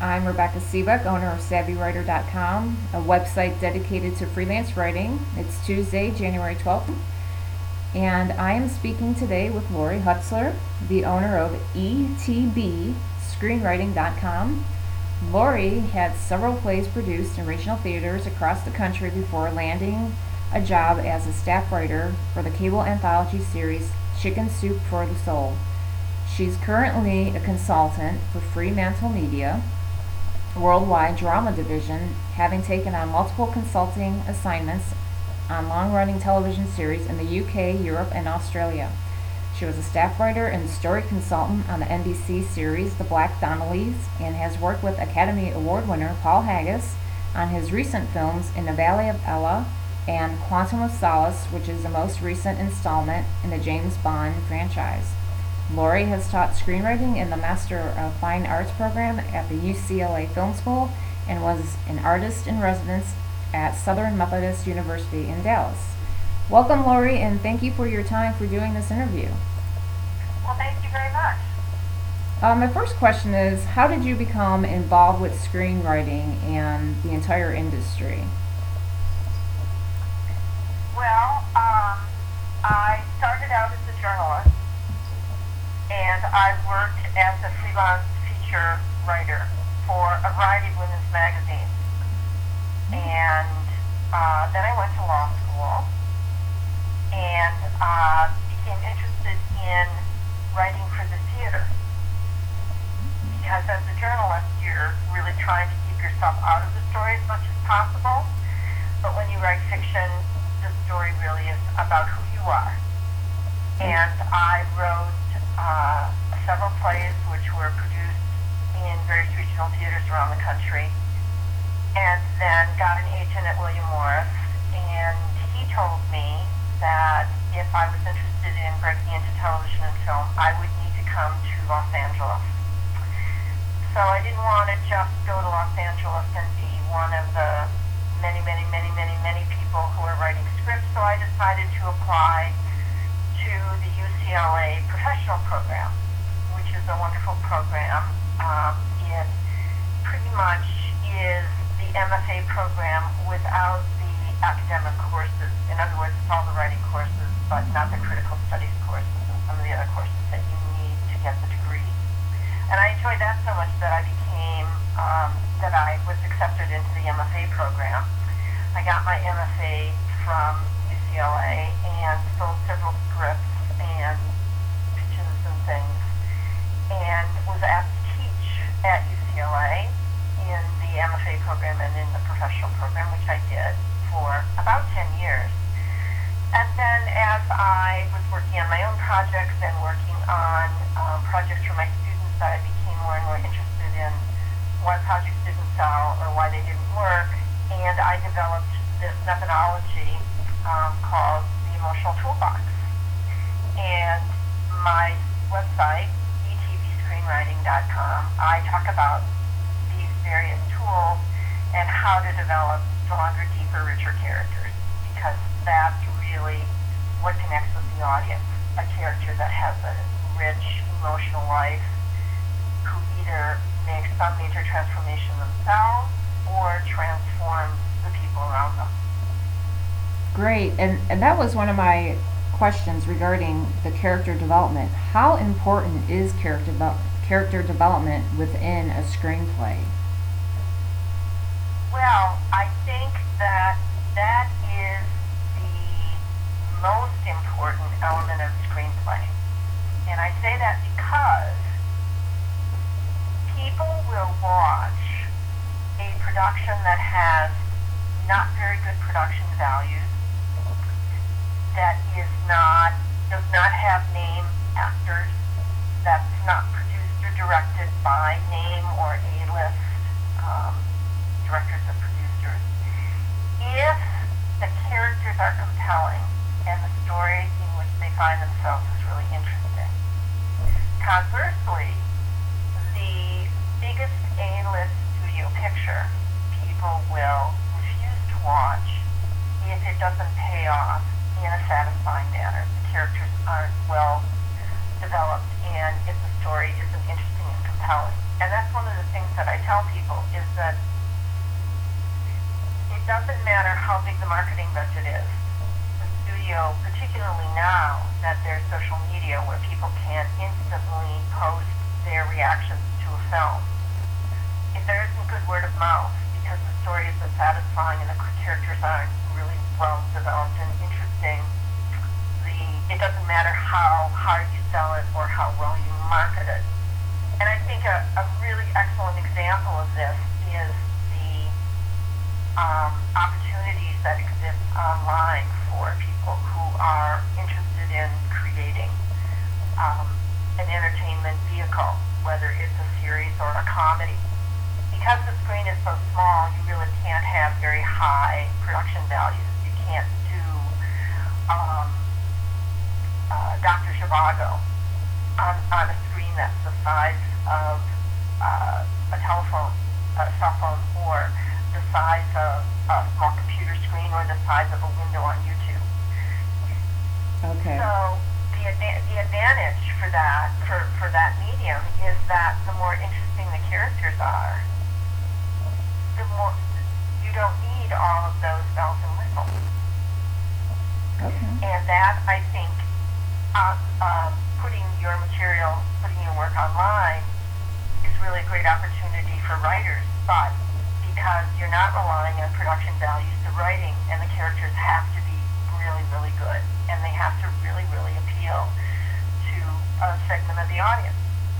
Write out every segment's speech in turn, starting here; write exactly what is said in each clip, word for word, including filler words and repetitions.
I'm Rebecca Seebeck, owner of Savvy Writer dot com, a website dedicated to freelance writing. It's Tuesday, January twelfth, and I am speaking today with Lori Hutzler, the owner of E T B Screenwriting dot com. Lori had several plays produced in regional theaters across the country before landing a job as a staff writer for the cable anthology series Chicken Soup for the Soul. She's currently a consultant for Fremantle Media Worldwide Drama Division, having taken on multiple consulting assignments on long-running television series in the U K, Europe, and Australia. She was a staff writer and story consultant on the N B C series The Black Donnellys, and has worked with Academy Award winner Paul Haggis on his recent films In the Valley of Ella and Quantum of Solace, which is the most recent installment in the James Bond franchise. Lori has taught screenwriting in the Master of Fine Arts program at the U C L A Film School and was an artist in residence at Southern Methodist University in Dallas. Welcome, Lori, and thank you for your time for doing this interview. Well, thank you very much. Uh, my first question is, how did you become involved with screenwriting and the entire industry? Well, um, I started out as a journalist, and I worked as a freelance feature writer for a variety of women's magazines. And uh, then I went to law school and uh, became interested in writing for the theater. Because as a journalist, you're really trying to keep yourself out of the story as much as possible. But when you write fiction, the story really is about who you are. And I wrote uh, several plays which were produced in various regional theaters around the country, and then got an agent at William Morris, and he told me that if I was interested in breaking into television and film, I would need to come to Los Angeles. So I didn't want to just go to Los Angeles and be one of the many, many, many, many, many people who are writing scripts, so I decided to apply to the U C L A professional program, which is a wonderful program. Um, it pretty much is the M F A program without the academic courses. In other words, it's all the writing courses, but not the critical studies courses and some of the other courses that you need to get the degree. And I enjoyed that so much that I became, um, that I was accepted into the M F A program. I got my M F A from U C L A and sold several scripts and pitches and things, and was asked to teach at U C L A in the M F A program and in the professional program, which I did for about ten years. And then as I was working on my own projects and working on um, projects for my students, I became more and more interested in why projects didn't sell or why they didn't work, and I developed this methodology um, called the Emotional Toolbox. And my website, E T B Screenwriting dot com, I talk about these various tools and how to develop stronger, deeper, richer characters, because that's really what connects with the audience. A character that has a rich emotional life, who either makes some major transformation themselves or transforms the people around them. Great, and, and that was one of my questions regarding the character development. How important is character development? character development within a screenplay? Well, I think that that is the most important element of screenplay. And I say that because people will watch a production that has not very good production values, that is not, does not have name actors, that's not produced or directed by name or A-list um, directors or producers. If the characters are compelling and the story in which they find themselves is really interesting. Conversely, the biggest A-list studio picture, people will refuse to watch if it doesn't pay off in a satisfying manner. The characters aren't well developed, and if the story isn't interesting and compelling. And that's one of the things that I tell tell people is that it doesn't matter how big the marketing budget is. The studio, particularly now that there's social media where people can instantly post their reactions to a film, if there isn't good word of mouth because the story isn't satisfying and the characters aren't really well developed and interesting, the it doesn't matter how hard you sell it or how well you market it. And I think a, a really excellent example of this is the um, opportunities that exist online for people who are interested in creating um, an entertainment vehicle, whether it's a series or a comedy. Because the screen is so small, you really can't have very high production values. You can't do um, uh, Doctor Zhivago on, on a screen that's the size of uh, a telephone, a cell phone, or the size of a small computer screen, or the size of a window on YouTube. Okay. So the, adva- the advantage for that, for, for that medium is that the more interesting the characters are, the more, you don't need all of those bells and whistles. Okay. And that, I think, uh, um, putting your material, putting your work online is really a great opportunity for writers, but because you're not relying on production values, the writing and the characters have to be really, really good, and they have to really, really appeal to a segment of the audience.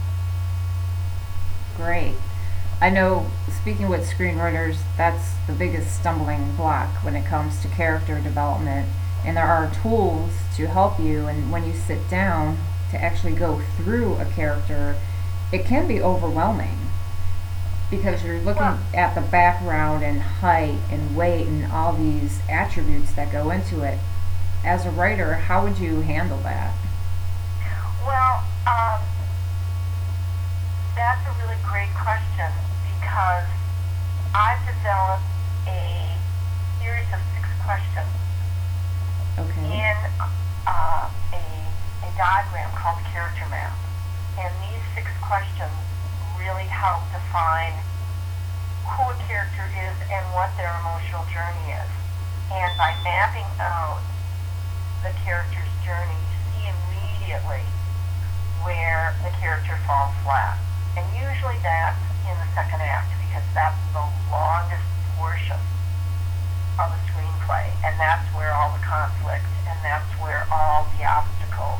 Great. I know, speaking with screenwriters, that's the biggest stumbling block when it comes to character development. And there are tools to help you, and when you sit down to actually go through a character, it can be overwhelming because you're looking Well, at the background and height and weight and all these attributes that go into it. As a writer, how would you handle that? well, um, that's a really great question because I've developed a series of six questions Okay. in uh, a, a diagram called the character map. And these six questions really help define who a character is and what their emotional journey is. And by mapping out the character's journey, you see immediately where the character falls flat. And usually that's in the second act because that's the longest portion of a screenplay, and that's where all the conflict and that's where all the obstacles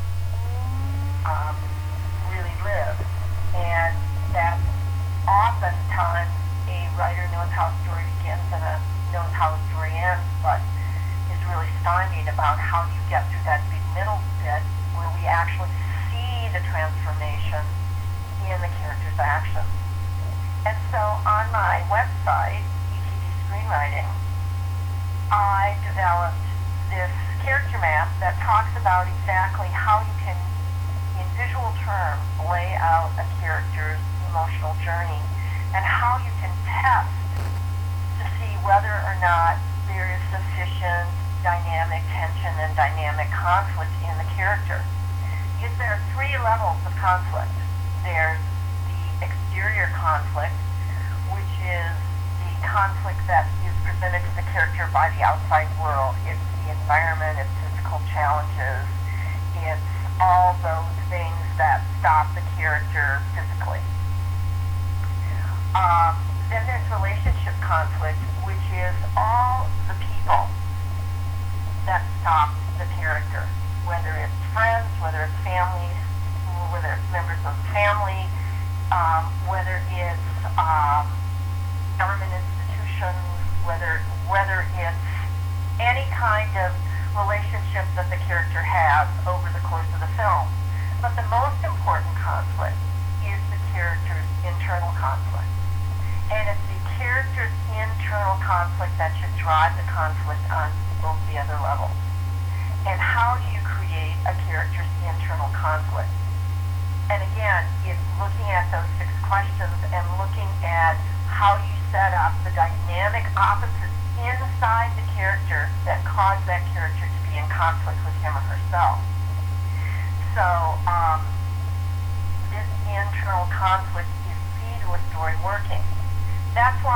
um, really live. And that's oftentimes a writer knows how a story begins and a, knows how a story ends, but is really stymied about how you get through that big middle bit where we actually see the transformation in the character's actions. And so on my website, E T D Screenwriting, I developed this character map that talks about exactly how you can, in visual terms, lay out a character's emotional journey and how you can test to see whether or not there is sufficient dynamic tension and dynamic conflict in the character. Because there are three levels of conflict. There's the exterior conflict, which is the conflict that is presented to the character by the outside world. It's the environment, it's physical challenges, it's all those things that stop the character physically. Um, then there's relationship conflict, which is all the people that stop the character, whether it's friends, whether it's families, whether it's members of the family, um, whether it's um, government institutions, whether whether it's any kind of relationship that the character has over the course of the film. But the most important conflict is the character's internal conflict. And it's the character's internal conflict that should drive the conflict on both the other levels. And how do you create a character's internal conflict? And again, it's looking at those six questions and looking at how you set up the dynamic opposites inside the character that cause that character to be in conflict with him or herself. So, um, this internal conflict is key to a story working.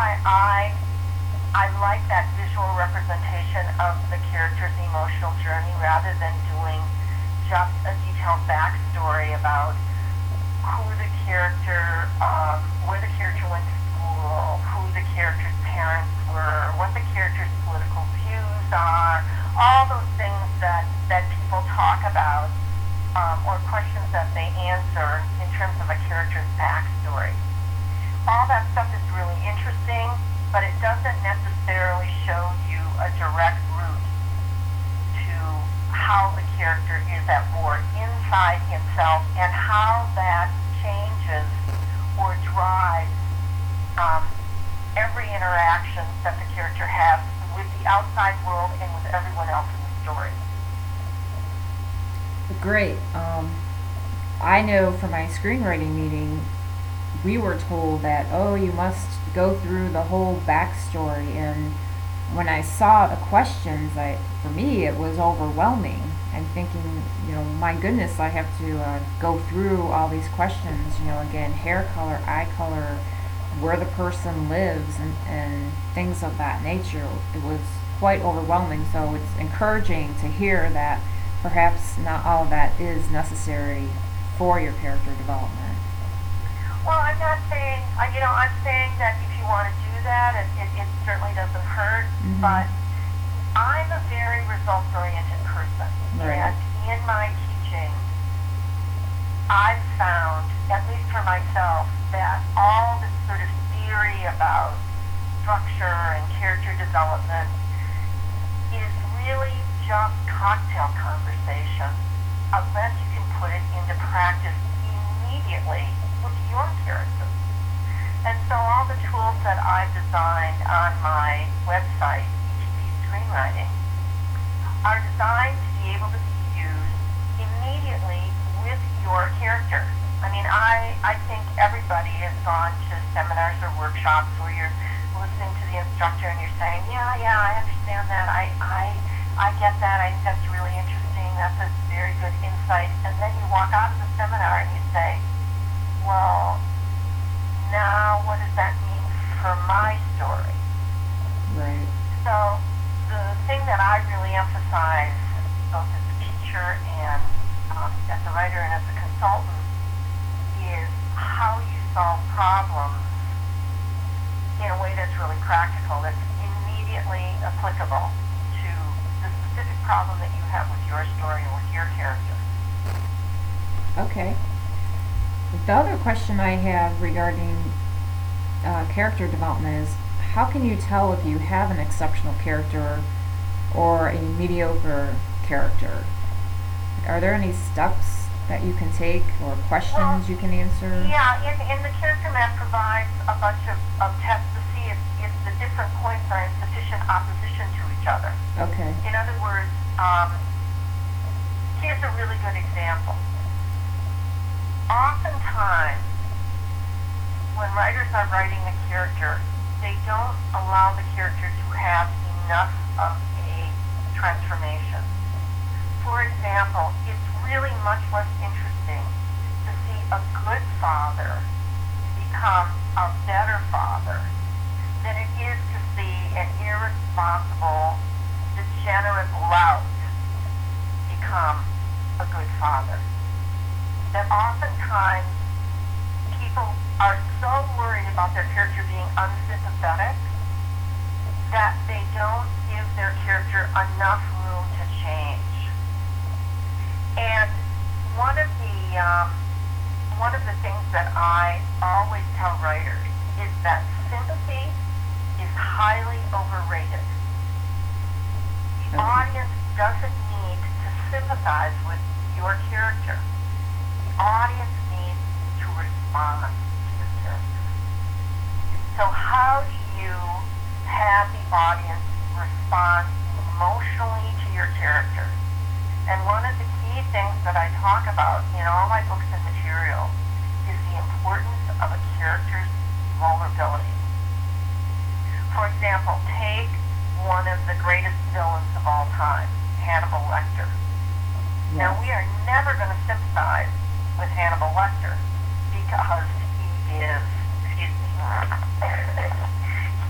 why I I like that visual representation of the character's emotional journey rather than doing just a detailed backstory about who the character, um, where the character went to school, who the character's parents were, what the character's political views are, all those things that, that people talk about, um, or questions that they answer in terms of a character's backstory. All that stuff is really interesting, but it doesn't necessarily show you a direct route to how the character is at war inside himself and how that changes or drives um, every interaction that the character has with the outside world and with everyone else in the story. Great. Um, I know from my screenwriting meeting, we were told that, oh, you must go through the whole backstory. And when I saw the questions, I, for me, it was overwhelming. I'm thinking, you know, my goodness, I have to uh, go through all these questions, you know, again, hair color, eye color, where the person lives, and, and things of that nature. It was quite overwhelming. So it's encouraging to hear that perhaps not all of that is necessary for your character development. Well, I'm not saying, uh, you know, I'm saying that if you want to do that, it, it, it certainly doesn't hurt, Mm-hmm. but I'm a very results-oriented person. Right. And in my teaching, I've found, at least for myself, that all this sort of theory about structure and character development is really just cocktail conversation unless you can put it into practice immediately with your character. And so all the tools that I've designed on my website, E T B Screenwriting, are designed to be able to be used immediately with your character. I mean, I, I think everybody has gone to seminars or workshops where you're listening to the instructor and you're saying, yeah, yeah, I understand that. I, I, I get that. I think that's really interesting. That's a very good insight. And then you walk out of the seminar and you say, well, now what does that mean for my story? Right. So the thing that I really emphasize, both as a teacher and um, as a writer and as a consultant, is how you solve problems in a way that's really practical, that's immediately applicable to the specific problem that you have with your story or with your character. Okay. The other question I have regarding uh, character development is, how can you tell if you have an exceptional character or a mediocre character? Are there any steps that you can take or questions Well, you can answer? Yeah, in, in the character map provides a bunch of, of tests to see if, if the different points are in sufficient opposition to each other. Okay. In other words, um, here's a really good example. Oftentimes, when writers are writing a character, they don't allow the character to have enough of a transformation. For example, it's really much less interesting to see a good father become a better father than it is to see an irresponsible, degenerate lout become a good father. That oftentimes people are so worried about their character being unsympathetic that they don't give their character enough room to change. And one of the um, one of the things that I always tell writers is that sympathy is highly overrated. The Okay. audience doesn't need to sympathize with your character. The audience needs to respond to your character. So how do you have the audience respond emotionally to your character? And one of the key things that I talk about in all my books and materials is the importance of a character's vulnerability. For example, take one of the greatest villains of all time, Hannibal Lecter. Now, we are never going to sympathize with Hannibal Lecter because he is, excuse me,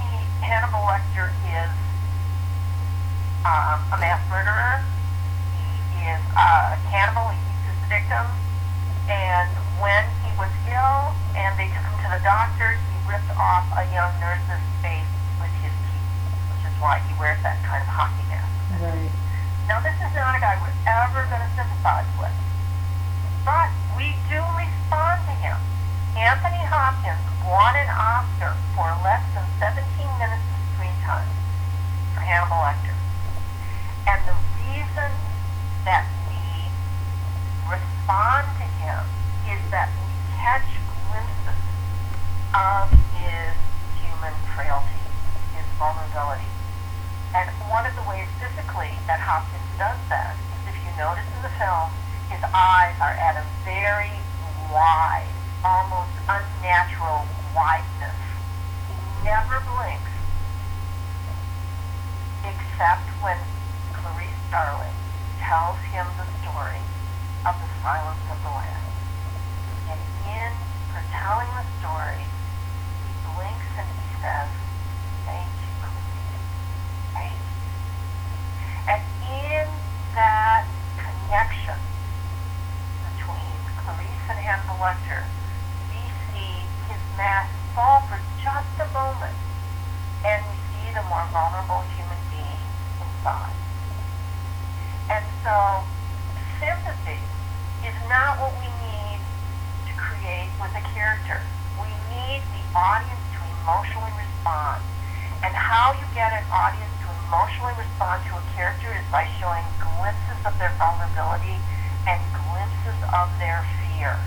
off a young nurse's face with his teeth, which is why he wears that kind of hockey mask. Right. Now, this is not a guy we're ever going to sympathize with, but we do respond to him. Anthony Hopkins won an Oscar for less than seventeen minutes of screen time for Hannibal Lecter. And the reason that we respond to him is that we catch glimpses of his human frailty, his vulnerability. And one of the ways physically that Hopkins does that is, if you notice in the film, his eyes are at a very wide, almost unnatural wideness. He never blinks, except when Clarice Starling tells him the story of the Silence of the Lambs. And in her telling the story, he blinks and he says, "Thank you, Clarice. Thank you." And in that connection between Clarice and Hannibal Lecter, we see his mask fall for just a moment, and we see the more vulnerable human being inside. And so, sympathy is not what we need to create with a character. We need the audience to emotionally respond. And how you get an audience to emotionally respond to a character is by showing glimpses of their vulnerability and glimpses of their fear.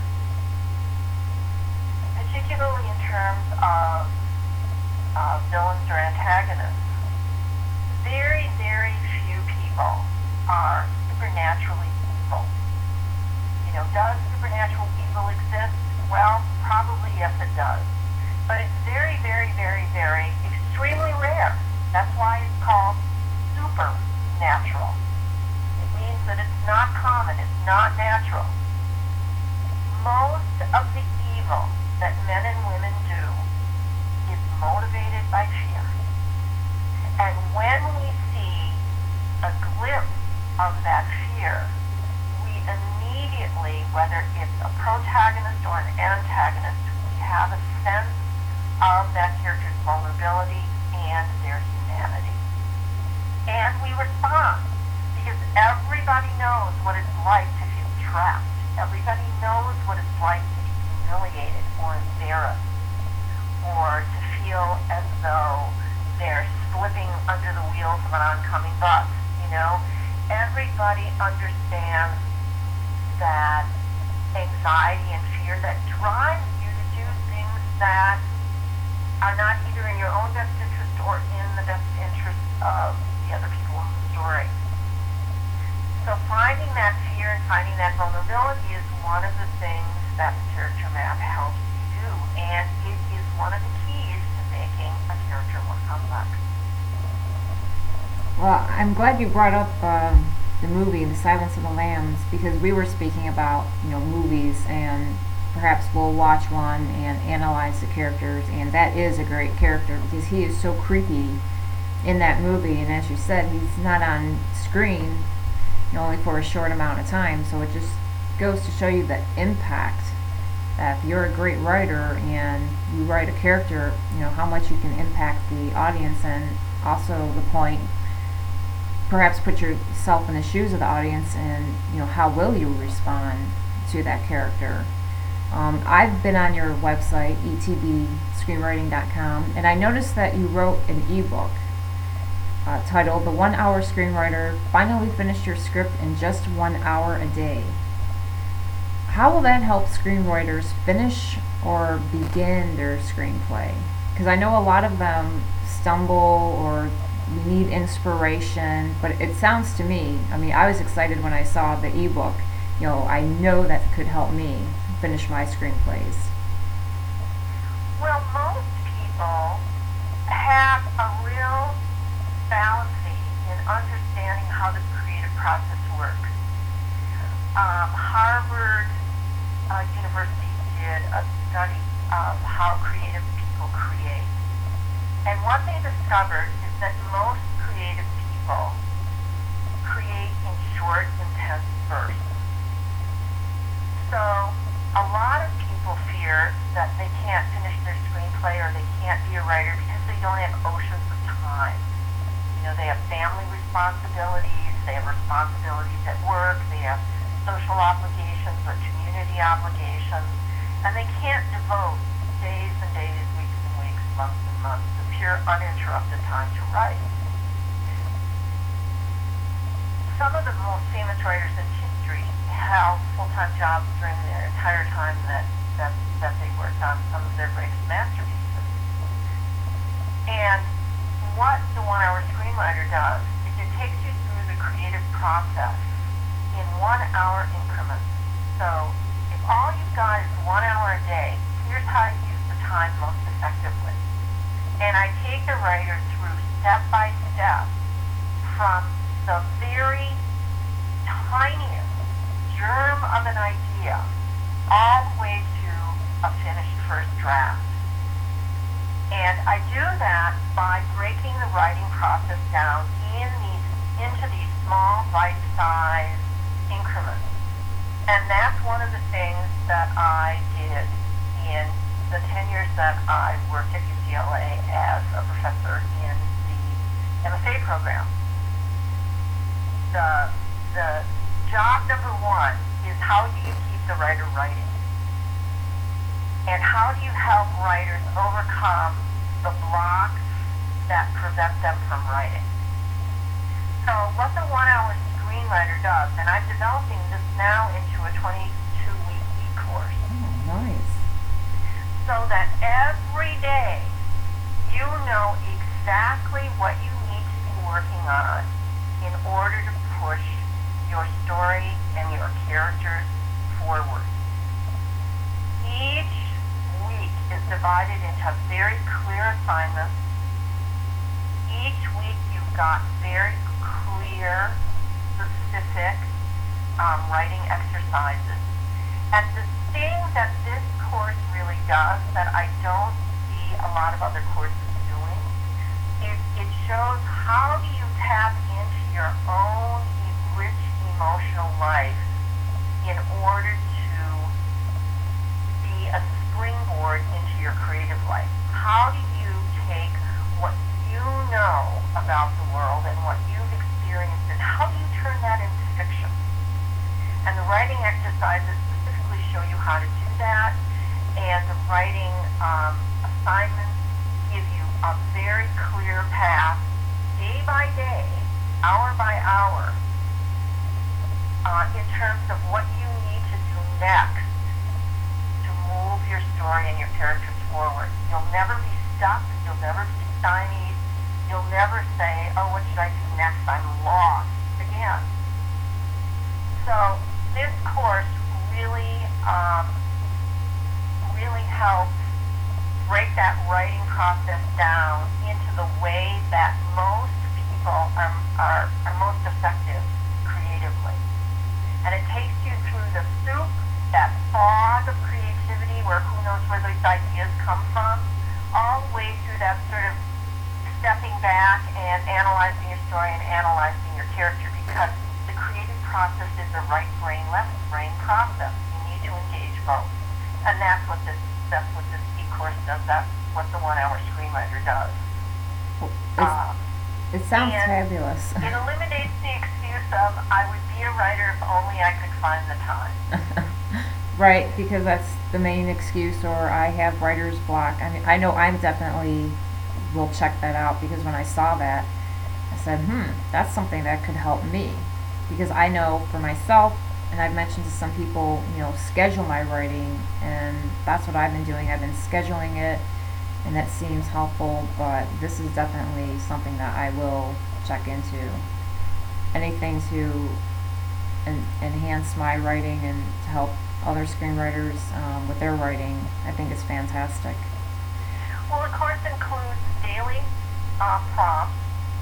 Particularly in terms of uh, villains or antagonists. Very, very few people are supernaturally evil. You know, does supernatural evil exist? Well, probably yes it does. But it's very, very, very, very extremely rare. That's why it's called supernatural. It means that it's not common, it's not natural. Most of the evil that men and women do is motivated by fear. And when we see a glimpse of that fear, we immediately, whether it's a protagonist or an antagonist, we have a sense of that character's vulnerability and their humanity. And we respond, because everybody knows what it's like to feel trapped. Everybody knows what it's like to be humiliated or embarrassed, or to feel as though they're slipping under the wheels of an oncoming bus, you know? Everybody understands that anxiety and fear that drives you to do things that are not either in your own best interest or in the best interest of the other people in the story. So finding that fear and finding that vulnerability is one of the things that the character map helps you do, and it is one of the keys to making a character more complex. Well, I'm glad you brought up uh, the movie, The Silence of the Lambs, because we were speaking about, you know, movies, and perhaps we'll watch one and analyze the characters, and that is a great character because he is so creepy in that movie, and as you said, he's not on screen, you know, only for a short amount of time, so it just goes to show you the impact that if you're a great writer and you write a character, you know, how much you can impact the audience, and also the point, perhaps put yourself in the shoes of the audience, and, you know, how will you respond to that character. Um, I've been on your website, e t b screenwriting dot com, and I noticed that you wrote an ebook uh, titled The One Hour Screenwriter Finally Finished Your Script in Just One Hour a Day. How will that help screenwriters finish or begin their screenplay? Because I know a lot of them stumble or need inspiration, but it sounds to me, I mean, I was excited when I saw the ebook. You know, I know that could help me finish my screenplays. Well, most people have a real fallacy in understanding how the creative process works. Um, Harvard uh, University did a study of how creative people create. And what they discovered is that most creative people create in short, intense bursts. So a lot of people fear that they can't finish their screenplay or they can't be a writer because they don't have oceans of time. You know, they have family responsibilities, they have responsibilities at work, they have social obligations or community obligations, and they can't devote days and days, weeks and weeks, months and months of pure uninterrupted time to write. Some of the most famous writers in history held full-time jobs during their entire time that, that, that they worked on some of their greatest masterpieces. And what the one-hour screenwriter does is it takes you through the creative process in one-hour increments. So if all you've got is one hour a day, here's how you use the time most effectively. And I take the writer through step by step from the very tiniest germ of an idea all the way to a finished first draft. And I do that by breaking the writing process down in these, into these small bite-sized increments. And that's one of the things that I did in the ten years that I worked at U C L A as a professor in the M F A program. The, the job number one is how do you keep the writer writing? And how do you help writers overcome the blocks that prevent them from writing? So what the one-hour screenwriter does, and I'm developing this now into a twenty-two week e-course. Oh, nice. So that every day you know exactly what you need to be working on in order to push your story and your characters forward. Each week is divided into very clear assignments. Each week you've got very clear, specific um, writing exercises. And the thing that this course really does that I don't see a lot of other courses doing is it shows how do you tap into your own rich emotional life in order to be a springboard into your creative life. How do you take what you know about the world and what you've experienced and how do you turn that into fiction? And the writing exercises specifically show you how to do that, and the writing um, assignments give you a very clear path, day by day, hour by hour, uh, in terms of what you need to do next to move your story and your characters forward. You'll never be stuck, you'll never be stymied, you'll never say, oh, what should I do next? I'm lost again. So this course really, um, really helps break that writing process down into the way that most people are, are, are most effective creatively. And it takes you through the soup, that fog of creativity where who knows where these ideas come from, all the way through that sort of stepping back and analyzing your story and analyzing your character, because the creative process is a right brain, left brain process. You need to engage both. And that's what this that's what this e-course does. That's what the one-hour screenwriter does. Um, It sounds and fabulous. It eliminates the excuse of, I would be a writer if only I could find the time. Right, because that's the main excuse, or I have writer's block. I mean, I know I'm definitely will check that out, because when I saw that, I said, hmm, that's something that could help me. Because I know for myself, and I've mentioned to some people, you know, schedule my writing, and that's what I've been doing. I've been scheduling it, and that seems helpful, but this is definitely something that I will check into. Anything to en- enhance my writing and to help other screenwriters um, with their writing, I think is fantastic. Well, the course includes daily uh, prompts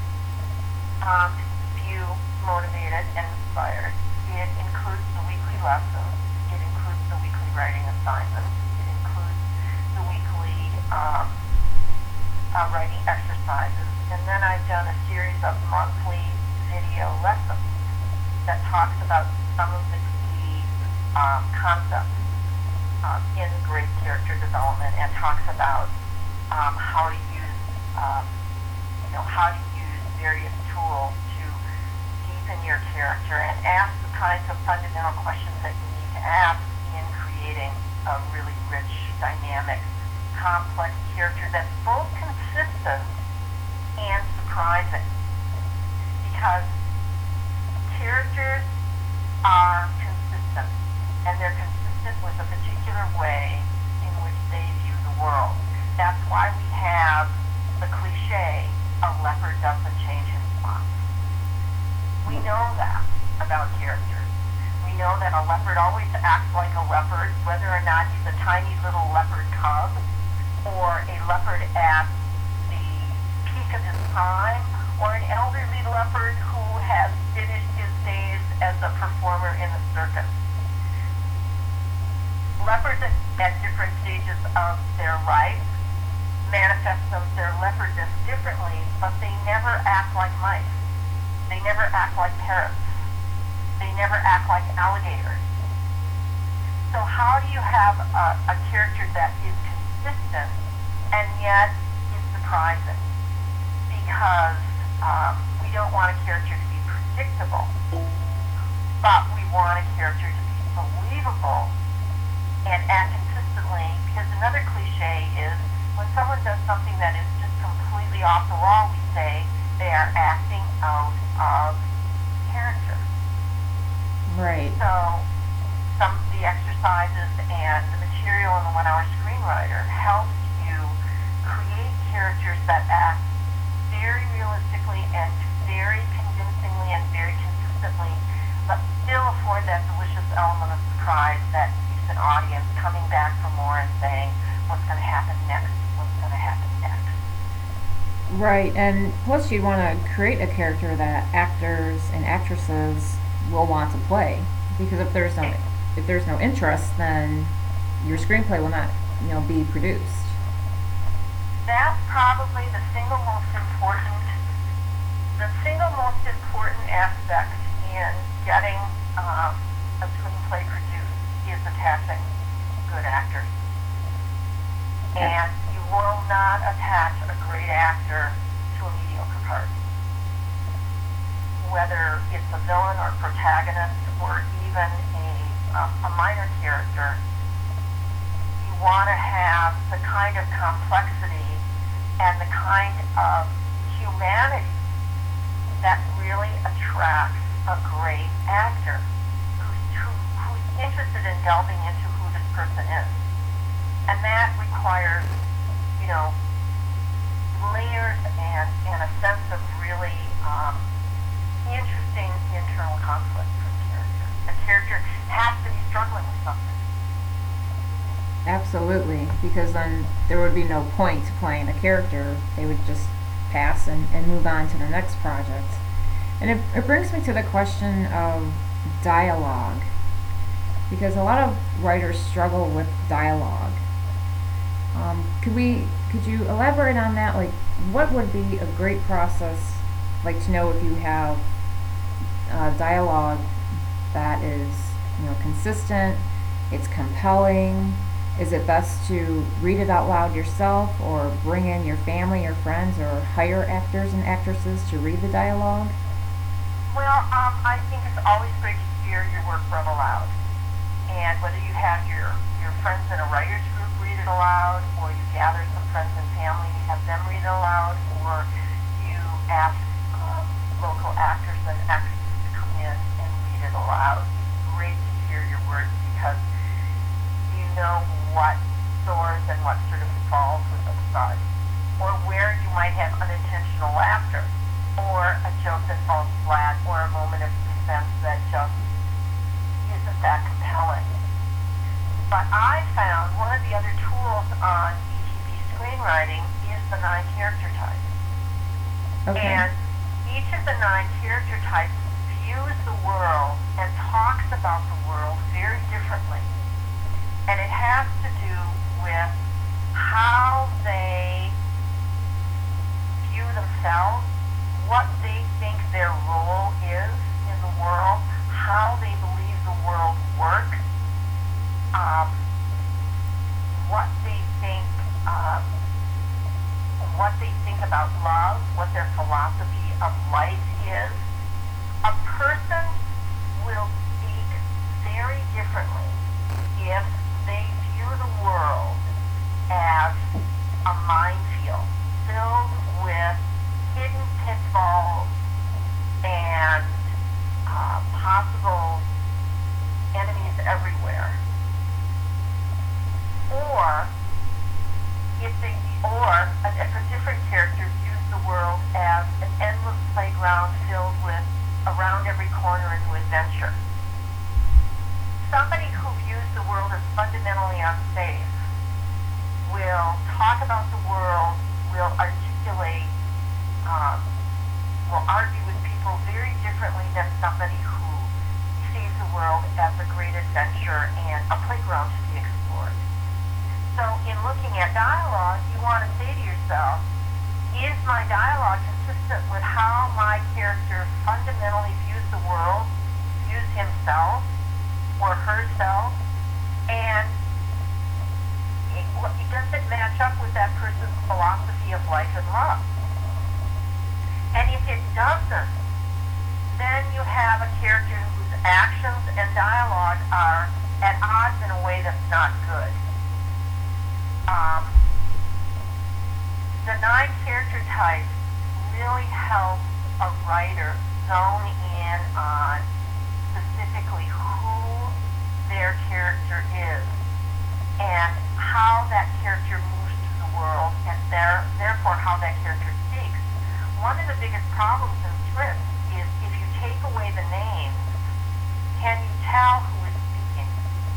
um, to keep you motivated and inspired. It includes the weekly lessons. It includes the weekly writing assignments. It includes the weekly um, uh, writing exercises. And then I've done a series of monthly video lessons that talks about some of the key um, concepts um, in great character development, and talks about um, how to use, um, you know, how to use various tools to deepen your character and ask the kinds of fundamental questions that you need to ask in creating a really rich, dynamic, complex character that's both consistent and surprising. Because characters are consistent, and they're consistent with a particular way in which they view the world. That's why we have the cliche, a leopard doesn't change his spots. We know that about characters. We know that a leopard always acts like a leopard, whether or not he's a tiny little leopard cub or a leopard at the peak of his prime, or an elderly leopard who has finished his days as a performer in the circus. Leopards at, at different stages of their life manifest them, their leopardness differently, but they never act like mice. They never act like parrots. They never act like alligators. So how do you have a, a character that is consistent and yet is surprising? Because um, we don't want a character to be predictable, but we want a character to be believable and act consistently, because another cliche is when someone does something that is just completely off the wall, we say they are acting out of character. Right. So some of the exercises and the material in the one-hour screenwriter helps you create characters that act very realistically and very convincingly and very consistently, but still afford that delicious element of surprise that keeps an audience coming back for more and saying, what's going to happen next? What's going to happen next? Right, and plus you want to create a character that actors and actresses will want to play, because if there's no if there's no interest, then your screenplay will not, you know, be produced. That's probably the single most important the single most important aspect in getting um, a screenplay produced is attaching good actors. And you will not attach a great actor to a mediocre part. Whether it's a villain or protagonist or even a, um, a minor character, you want to have the kind of complexity and the kind of humanity that really attracts a great actor who's, who, who's interested in delving into who this person is. And that requires, you know, layers and, and a sense of really um, interesting internal conflict for the character. The character has to be struggling with something. Absolutely, because then there would be no point to playing a character. They would just pass and, and move on to the next project. And it, it brings me to the question of dialogue, because a lot of writers struggle with dialogue. Um, could we, could you elaborate on that? Like, what would be a great process, like to know if you have uh, dialogue that is, you know, consistent, it's compelling? Is it best to read it out loud yourself, or bring in your family or friends, or hire actors and actresses to read the dialogue? Well, um, I think it's always great to hear your work read aloud. And whether you have your, your friends in a writer's group read it aloud, or you gather some friends and family and have them read it aloud, or you ask um, local actors and actresses to come in and read it aloud. It's great to hear your work, because you know what soars and what sort of falls with a thud, or where you might have unintentional laughter, or a joke that falls flat, or a moment of suspense that just isn't that compelling. But I found one of the other tools on E T B screenwriting is the nine character types. Okay. And each of the nine character types views the world and talks about the world very differently. And it has to do with how they view themselves, what they think their role is in the world, how they believe the world works, um, what they think um, what they think about love, what their philosophy of life is. A person will speak very differently if they view the world as a minefield filled with hidden pitfalls and uh, possible enemies everywhere. Or if they, or a, if a different character views the world as an endless playground filled with around every corner a new adventure. Somebody who views the world as fundamentally unsafe will talk about the world, will articulate, um, will argue with people very differently than somebody who sees the world as a great adventure and a playground to be explored. So in looking at dialogue, you want to say to yourself, is my dialogue consistent with how my character fundamentally views the world, views himself or herself, and it, it doesn't match up with that person's philosophy of life and love. And if it doesn't, then you have a character whose actions and dialogue are at odds in a way that's not good. Um, the nine character types really help a writer zone in on specifically who their character is and how that character moves through the world and there, therefore how that character speaks. One of the biggest problems in scripts is if you take away the names, can you tell who is speaking?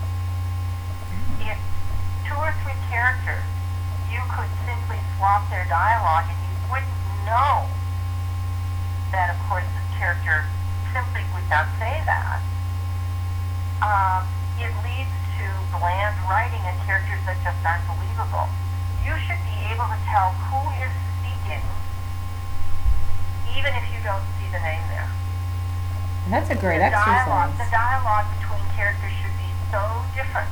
If two or three characters, you could simply swap their dialogue and you wouldn't know that, of course, this character simply would not say that. Um, it leads to bland writing and characters that just aren't believable. You should be able to tell who is speaking even if you don't see the name there. And that's a great the exercise. Dialogue, the dialogue between characters should be so different.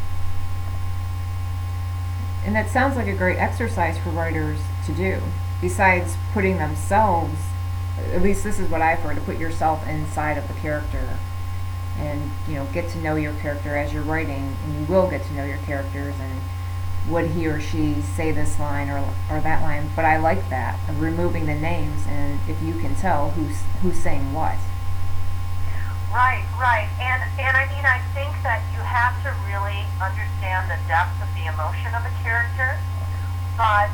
And that sounds like a great exercise for writers to do. Besides putting themselves, at least this is what I've heard, to put yourself inside of the character and, you know, get to know your character as you're writing, and you will get to know your characters and would he or she say this line or or that line. But I like that, of removing the names, and if you can tell who's who's saying what. Right, right. And and I mean, I think that you have to really understand the depth of the emotion of a character. But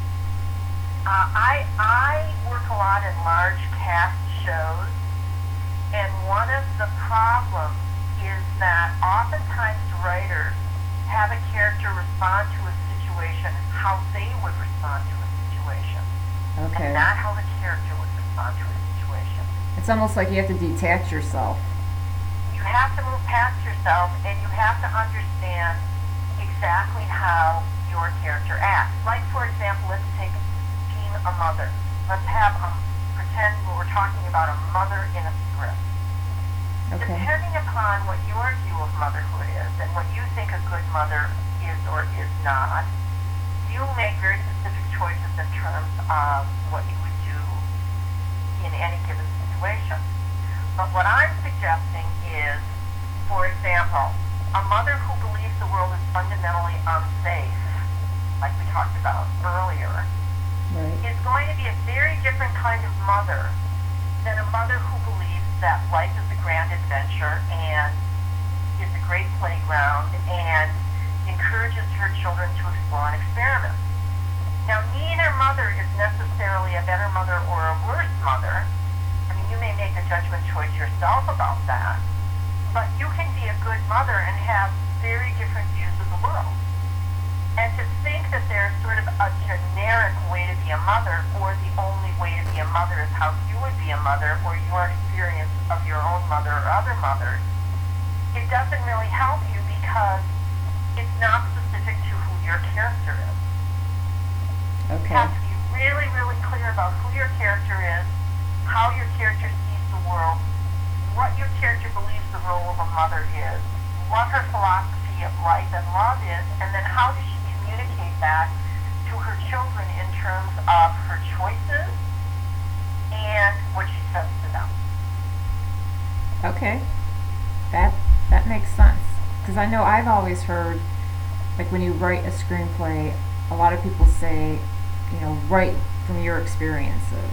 uh, I I work a lot in large cast shows, and one of the problems is that oftentimes writers have a character respond to a situation how they would respond to a situation, Okay. and not how the character would respond to a situation. It's almost like you have to detach yourself. You have to move past yourself, and you have to understand exactly how your character acts. Like, for example, let's take being a mother. Let's have um, pretend we're talking about a mother in a script. Okay. Depending upon what your view of motherhood is and what you think a good mother is or is not, you make very specific choices in terms of what you would do in any given situation. But what I'm suggesting is, for example, a mother who believes the world is fundamentally unsafe, like we talked about earlier, Right. is going to be a very different kind of mother than a mother who believes that life is a grand adventure and is a great playground and encourages her children to explore and experiment. Now, neither mother is necessarily a better mother or a worse mother. I mean, you may make a judgment choice yourself about that, but you can be a good mother and have very different views of the world. And to think that there's sort of a generic way to be a mother, or the only way to be a mother is how you would be a mother, or your experience of your own mother or other mothers, it doesn't really help you because it's not specific to who your character is. You Okay. have to be really, really clear about who your character is, how your character sees the world, what your character believes the role of a mother is, what her philosophy of life and love is, and then how does she communicate that to her children in terms of her choices and what she says to them. Okay, that that makes sense. Because I know I've always heard, like when you write a screenplay, a lot of people say, you know, write from your experiences.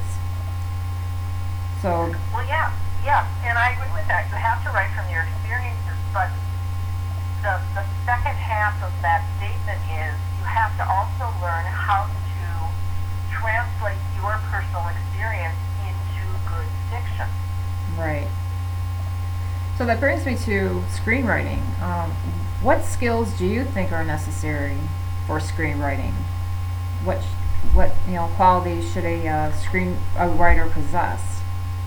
So, Well, yeah, yeah, and I agree with that. You have to write from your experiences, but the, the second half of that statement is you have to also learn how to translate your personal experience into good fiction. right. So that brings me to screenwriting. Um, what skills do you think are necessary for screenwriting? What sh- what you know qualities should a uh, screen a writer possess?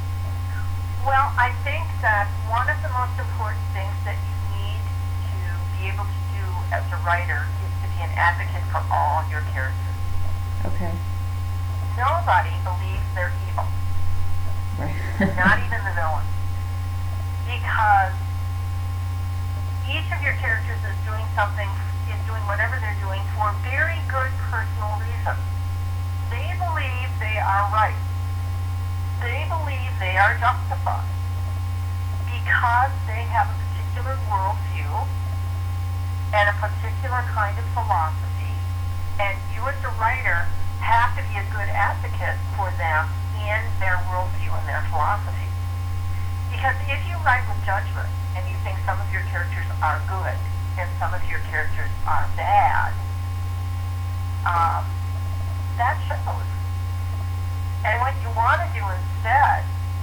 Well, I think that one of the most important things that you need to be able to do as a writer is to be an advocate for all your characters. Okay. Nobody believes they're evil, Right. not even the villain, because each of your characters is doing something, is doing whatever they're doing for very good personal reasons. They believe they are right. They believe they are justified because they have a particular worldview and a particular kind of philosophy, and you as a writer have to be a good advocate for them in their worldview and their philosophy. Because if you write with judgment and you think some of your characters are good and some of your characters are bad, um, that shows. And what you want to do instead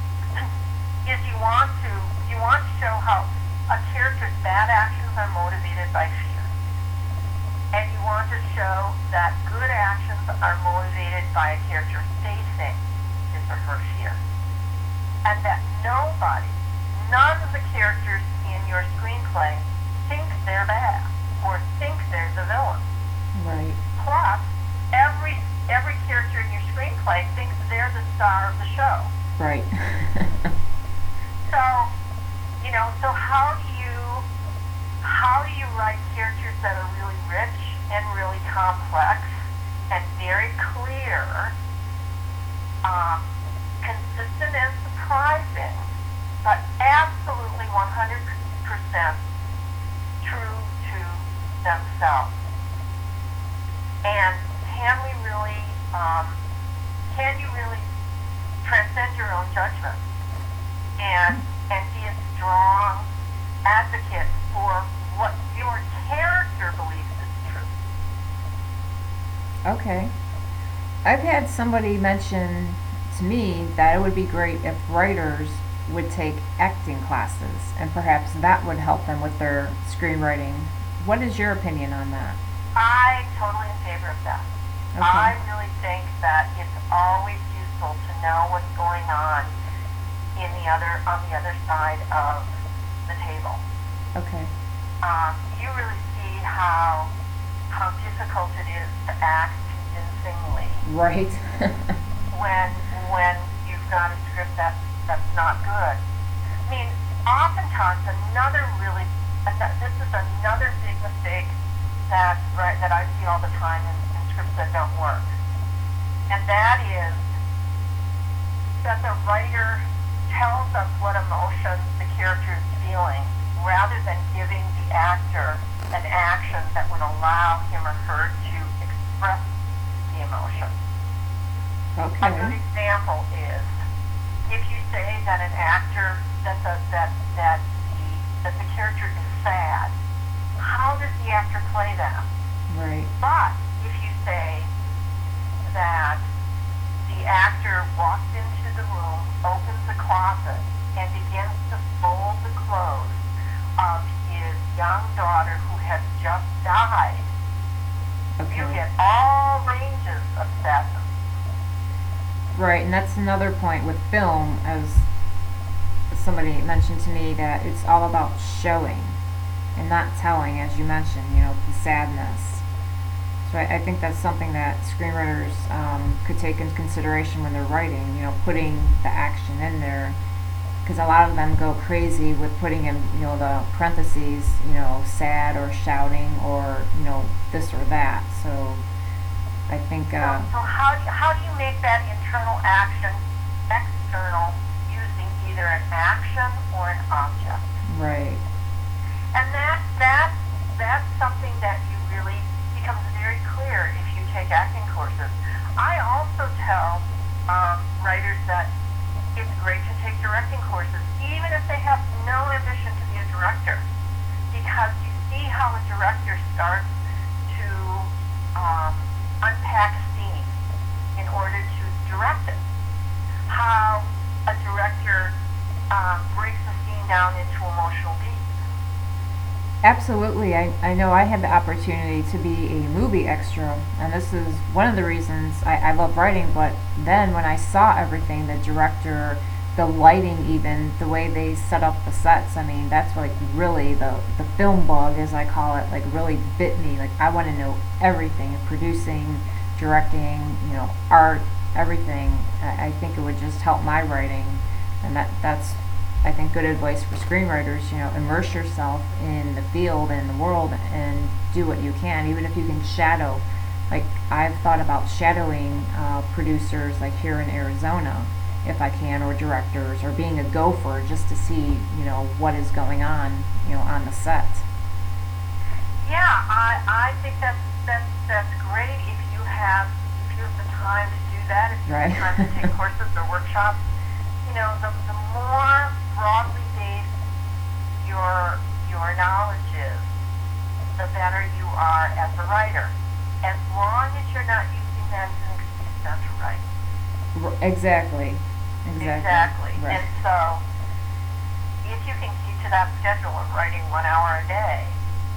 is you want to you want to show how a character's bad actions are motivated by fear, and you want to show that good actions are motivated by a character facing his or her fear, and that nobody, none of the characters in your screenplay thinks they're bad or think they're the villain. Right. Plus, every every character in your screenplay thinks they're the star of the show. Right. So, you know, so how do you how do you write characters that are really rich and really complex and very clear, um, consistent and surprising, but absolutely one hundred percent true to themselves? And can we really, um, can you really transcend your own judgment and and be a strong advocate for what your character believes is true? Okay. I've had somebody mention to me that it would be great if writers would take acting classes, and perhaps that would help them with their screenwriting. What is your opinion on that? I totally in favor of that. Okay. I really think that it's always useful to know what's going on in the other on the other side of the table. Okay. Um, you really see how how difficult it is to act convincingly Right. when when you've got a script that's that's not good. I mean, oftentimes another really and that- this is another big mistake that right that I see all the time in, in scripts that don't work, and that is that the writer tells us what emotions the character is feeling rather than giving the actor an action that would allow him or her to express the emotion. A good Okay. example is if you say that an actor that the that that the that the character is sad, how does the actor play that? Right. But if you say that the actor walks into the room, opens the closet, and begins to fold the clothes of his young daughter who has just died, you Okay. get all ranges of sadness. Right, and that's another point with film, as somebody mentioned to me, that it's all about showing and not telling, as you mentioned, you know, the sadness. So I, I think that's something that screenwriters um, could take into consideration when they're writing, you know, putting the action in there. Because a lot of them go crazy with putting in, you know, the parentheses, you know, sad or shouting or, you know, this or that. So I think, So, uh, so how do you, how do you make that internal action external using either an action or an object? right, And that that that's something that you really becomes very clear if you take acting courses. I also tell um, writers that it's great to take directing courses, even if they have no ambition to be a director, because you see how a director starts to um, unpack a scene in order to direct it. How a director um, breaks a scene down into emotional beats. absolutely. I, I know I had the opportunity to be a movie extra, and this is one of the reasons I, I love writing. But then when I saw everything, the director, the lighting, even the way they set up the sets, I mean, that's like really the the film bug, as I call it, like really bit me. Like I want to know everything, producing, directing, you know, art, everything. I, I think it would just help my writing, and that that's I think good advice for screenwriters. You know, immerse yourself in the field and the world, and do what you can, even if you can shadow. Like I've thought about shadowing uh, producers, like here in Arizona, if I can, or directors, or being a gopher just to see, you know, what is going on, you know, on the set. Yeah, I, I think that's, that's, that's great if you have, if you have the time to do that, if you Right. have time to take courses or workshops. You know, the, the more broadly based your, your knowledge is, the better you are as a writer. As long as you're not using that as an excuse not to write. R- exactly. Exactly. Exactly. Right. And so, if you can keep to that schedule of writing one hour a day,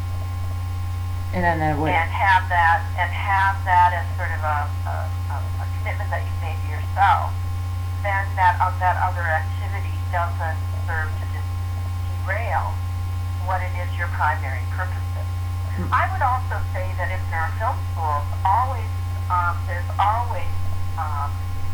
And then that would. and have that and have that as sort of a, a, a, a commitment that you've made to yourself, then that uh, that other activity doesn't serve to just derail what it is your primary purpose is. Mm. I would also say that if there are film schools, always um, there's always um,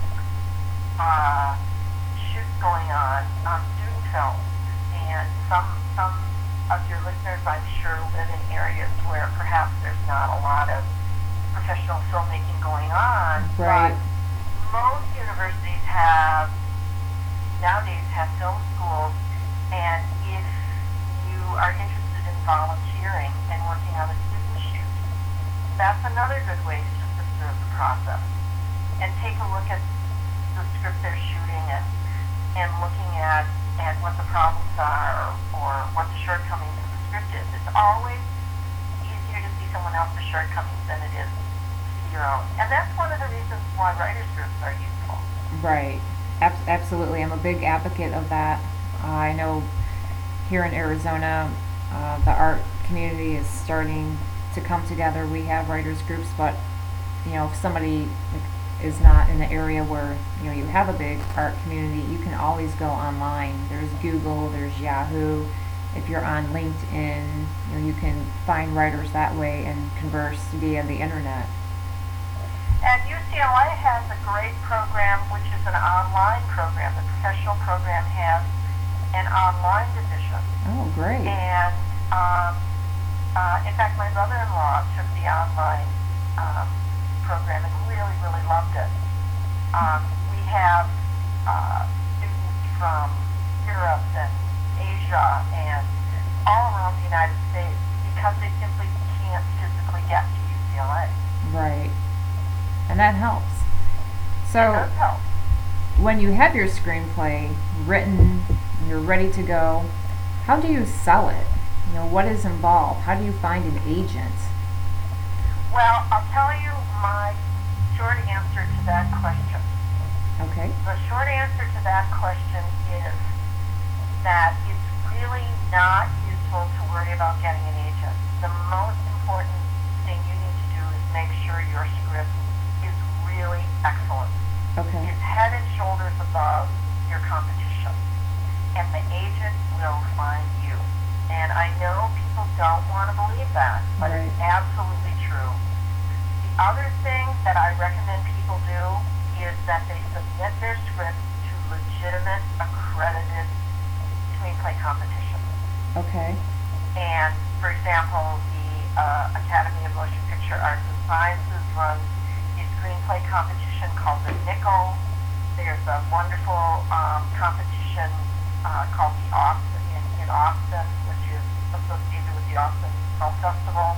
uh, shoots going on on student films, and some some of your listeners, I'm sure, live in areas where perhaps there's not a lot of professional filmmaking going on. Right. But most universities have nowadays have film schools, and if you are interested in volunteering and working on a student shoot, that's another good way to just observe the process and take a look at the script they're shooting, and, and looking at, at what the problems are, or, or what the shortcomings of the script is. It's always easier to see someone else's shortcomings than it is to see your own. And that's one of the reasons why writers' groups are useful. Right. Ab- absolutely. I'm a big advocate of that. Uh, I know here in Arizona, uh, the art community is starting to come together. We have writers groups, but you know, if somebody like, is not in the area where you know you have a big art community, you can always go online. There's Google, there's Yahoo. If you're on LinkedIn, you know, you can find writers that way and converse via the internet. And U C L A has a great program, which is an online program. The professional program has an online division. Oh, great. And um, uh, in fact, my brother-in-law took the online um, program and really, really loved it. Um, we have uh, students from Europe and Asia and all around the United States because they simply can't physically get to U C L A. Right. And that helps. So, It does help. when you have your screenplay written, you're ready to go, how do you sell it? You know, what is involved? How do you find an agent? Well, I'll tell you my short answer to that question. Okay. The short answer to that question is that it's really not useful to worry about getting an agent. The most important thing you need to do is make sure your script is really excellent. Okay. Is head and shoulders above your competition. And the agent will find you. And I know people don't want to believe that, but Right. it's absolutely true. The other thing that I recommend people do is that they submit their script to legitimate, accredited screenplay competitions. Okay. And, for example, the uh, Academy of Motion Picture Arts and Sciences runs screenplay competition called the Nickel. There's a wonderful um, competition uh, called the Austin in, in Austin, which is associated with the Austin Film Festival.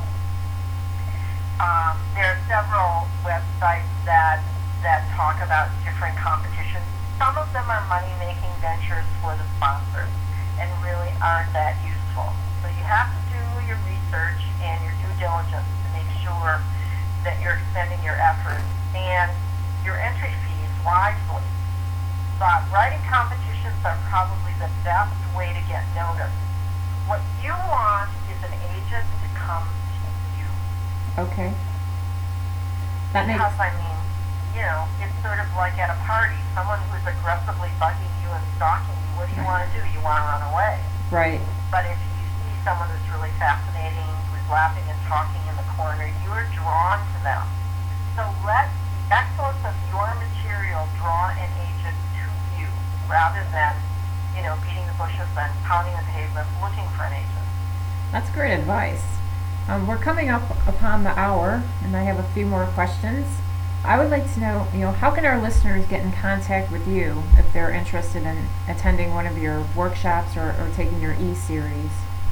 Um, there are several websites that that talk about different competitions. Some of them are money-making ventures for the sponsors and really aren't that useful. So you have to do your research and your due diligence to make sure that you're expending your efforts and your entry fees wisely. But writing competitions are probably the best way to get noticed. What you want is an agent to come to you. Okay. That makes, Because, I mean, you know, it's sort of like at a party, someone who's aggressively bugging you and stalking you, what do you want to do? You want to run away. right. But if you see someone who's really fascinating, who's laughing and talking in the corner, you're drawn to them. So let the excellence of your material draw an agent to you, rather than, you know, beating the bushes and pounding the pavement looking for an agent. That's great advice. Um, we're coming up upon the hour, and I have a few more questions. I would like to know, you know, how can our listeners get in contact with you if they're interested in attending one of your workshops or, or taking your e-series?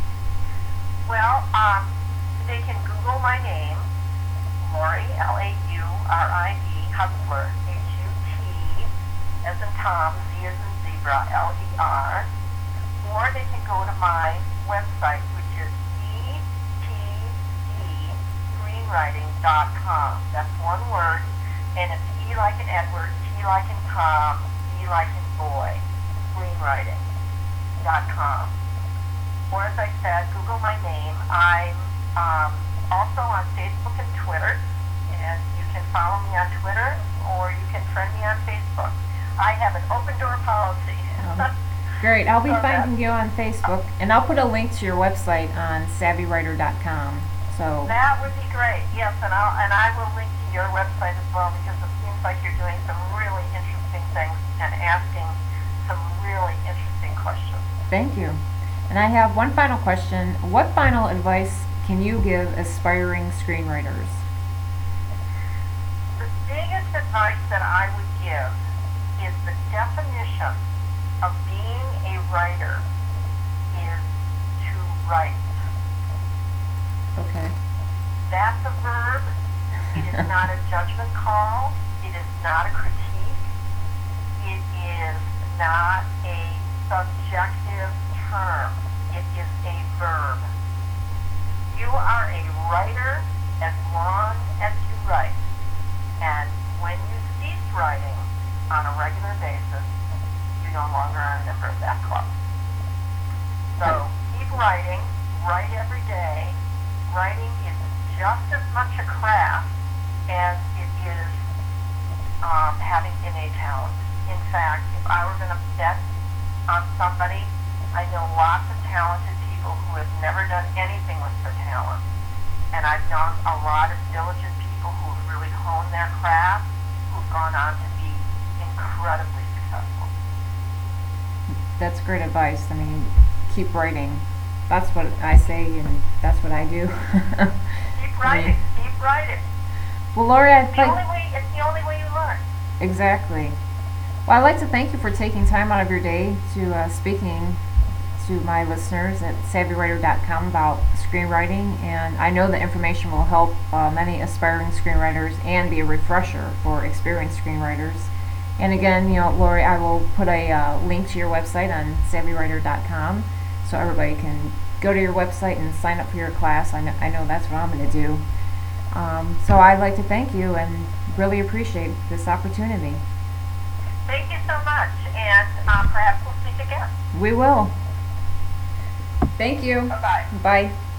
Well, um, they can Google my name, Laurie, L A U R I E, Hutzler, H U T, as in Tom, Z as in zebra, L E R, or they can go to my website, which is E T E screenwriting dot com. That's one word, and it's E like in Edward, T like in Tom, B like in boy, screenwriting dot com. Or as I said, Google my name. I'm um, also on Facebook and Twitter, and you can follow me on Twitter, or you can friend me on Facebook. I have an open door policy. Um, Great. I'll be So that- finding you on Facebook, and I'll put a link to your website on savvy writer dot com. So, That would be great, yes, and I'll, and I will link to your website as well, because it seems like you're doing some really interesting things and asking some really interesting questions. thank you. And I have one final question. What final advice can you give aspiring screenwriters? The biggest advice that I would give is the definition of being a writer is to write. Okay. That's a verb. It is not a judgment call. It is not a critique. It is not a subjective term. It is a verb. You are a writer as long as you write. And when you cease writing on a regular basis, you no longer are a member of that club. So keep writing, write every day. Writing is just as much a craft as it is um, having innate talent. In fact, if I were going to bet on somebody, I know lots of talented people who have never done anything with their talent. And I've known a lot of diligent people who have really honed their craft, who've gone on to be incredibly successful. That's great advice. I mean, keep writing. That's what I say, and that's what I do. Keep writing, keep writing. Well, Lori, I'd The only like, way, it's the only way you learn. exactly. Well, I'd like to thank you for taking time out of your day to uh, speaking to my listeners at savvy writer dot com about screenwriting, and I know the information will help uh, many aspiring screenwriters and be a refresher for experienced screenwriters. And again, you know, Lori, I will put a uh, link to your website on savvy writer dot com so everybody can go to your website and sign up for your class. I know, I know that's what I'm going to do. Um, so I'd like to thank you and really appreciate this opportunity. Thank you so much, and um, perhaps we'll speak again. We will. Thank you. Bye-bye. Bye.